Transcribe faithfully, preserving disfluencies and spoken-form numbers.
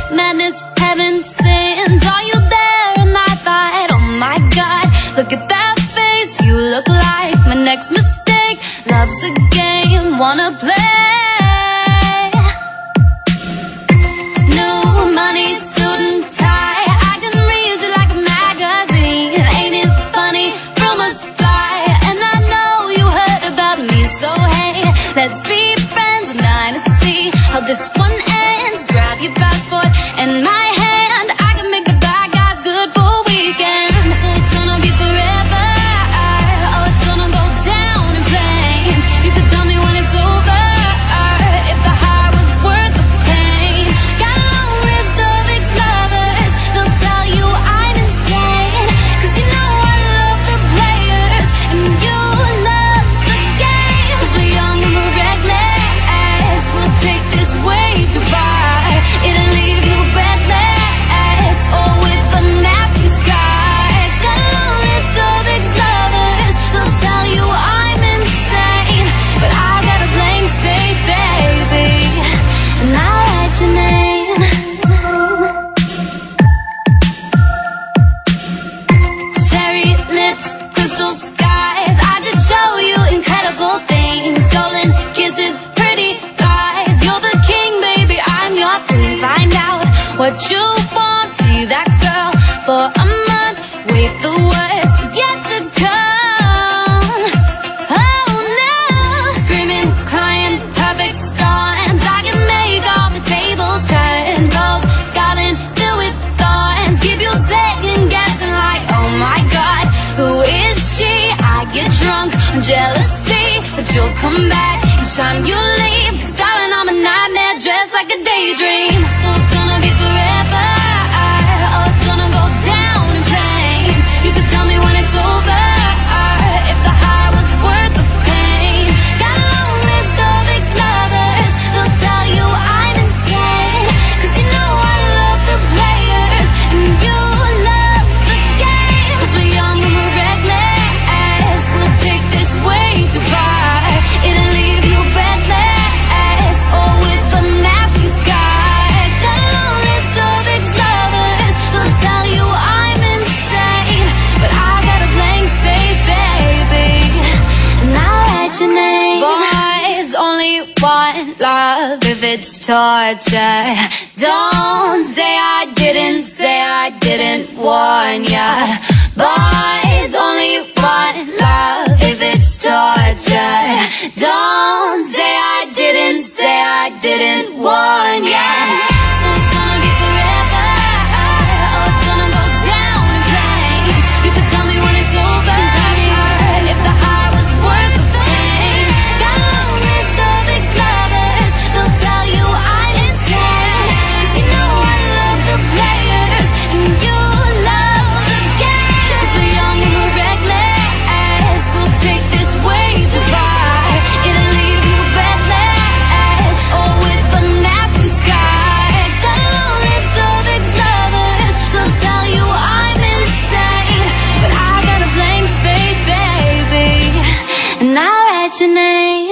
madness, heaven sins. Are you there? And I thought, oh my God, look at that face. You look like my next mistake. Love's a game, wanna play. New money, suit and tie. I can read you like a magazine. Ain't it funny? Rumors fly, and I know you heard about me. So hey, let's be friends. I'm dying to see how this one ends. Grab your passport and my hand. I can make the bad guys good for a weekend. So it's gonna be forever. Oh, it's gonna go down in flames. You could tell me when it's over, if the high was worth the pain. Got a long list of ex-lovers. They'll tell you I'm insane, 'cause you know I love the players and you love the game. 'Cause we're young and we're reckless. We'll take this way too far. It'll leave you breathless, or with a napkin scar. Got a long list of ex-lovers. They'll tell you I'm insane, but I got a blank space, baby, and I'll write your name. Cherry lips, crystal skies. I could show you incredible things. Stolen kisses, pretty lies. You're the king, baby, I'm your queen. Find out what you want, be that girl for a month. Wait, the worst is yet to come. Oh no, screaming, crying, perfect storms. I can make all the tables turn. Those garden filled with thorns. Keep you second guessing like, oh my God, who is she? I get drunk on jealousy, but you'll come back each time you leave. 'Cause darling, I'm a nightmare dressed like a daydream. So it's gonna be forever. Oh, it's gonna go down in flames. You could tell me when it's over, if the high was worth the pain. Got a long list of ex-lovers. They'll tell you I'm insane, 'cause you know I love the players and you love the game. 'Cause we're young and we're reckless. We'll take this way too far. It'll leave you breathless, or with a napkin scar. Got a long list of ex-lovers. They'll tell you I'm insane, but I got a blank space, baby, and I'll write your name. Boys only want love if it's torture. Don't say I didn't, say I didn't warn ya. Boys only want love if it's torture. Don't say I didn't, say I didn't warn ya. So it's gonna be forever. Oh, it's gonna go down in flames. You could tell me when it's over, if the high was worth the pain. Got a long list of ex-lovers. They'll tell you I'm insane, 'cause you know I love the players and you love the game. 'Cause we're young and we're reckless. We'll take this way too far. It'll leave you breathless, or with a napkin scar. Got a long list of ex-lovers. They'll tell you I'm insane, but I got a blank space, baby, and I'll write your name.